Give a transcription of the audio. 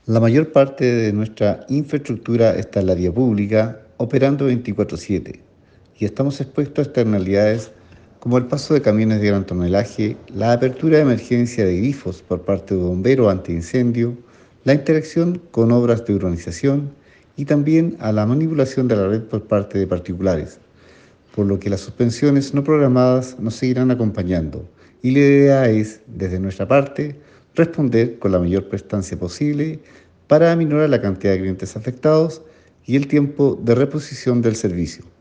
La mayor parte de nuestra infraestructura está en la vía pública, operando 24/7, y estamos expuestos a externalidades como el paso de camiones de gran tonelaje, la apertura de emergencia de grifos por parte de bomberos antiincendio, la interacción con obras de urbanización y también a la manipulación de la red por parte de particulares, por lo que las suspensiones no programadas nos seguirán acompañando y la idea es, desde nuestra parte, responder con la mayor prestancia posible para aminorar la cantidad de clientes afectados y el tiempo de reposición del servicio.